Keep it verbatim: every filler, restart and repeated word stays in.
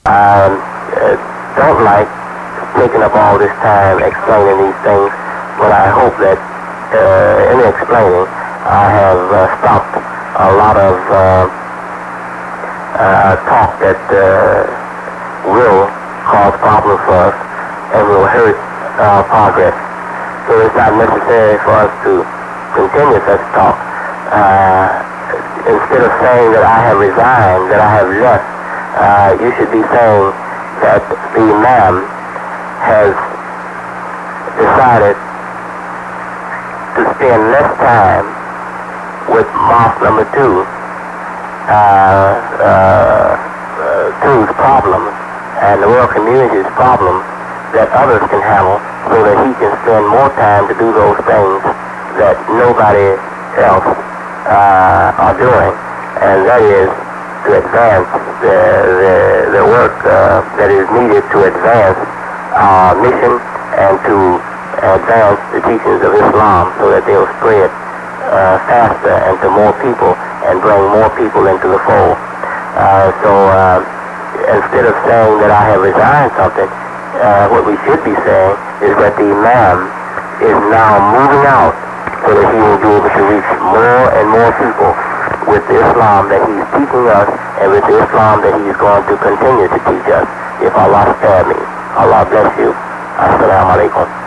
I uh, don't like taking up all this time explaining these things, but I hope that uh, in explaining I have uh, stopped a lot of uh, uh, talk that uh, will cause problems for us and will hurt our progress. So it's not necessary for us to continue such talk. Uh, instead of saying that I have resigned, that I have left, uh, you should be saying that the Imam has decided to spend less time with mosque number two, uh, uh, uh, two's problems and the world community's problems that others can handle, so that he can spend more time to do those things that nobody else uh, are doing, and that is to advance the, the, the work uh, that is needed to advance our mission and to advance the teachings of Islam so that they'll spread uh, faster and to more people and bring more people into the fold. Uh, so uh, instead of saying that I have resigned something, uh, what we should be saying is that the Imam is now moving out so that he will be able to reach more and more people with the Islam that he's teaching us and with the Islam that he's going to continue to teach us if Allah spare me. Allah bless you. Assalamu alaikum.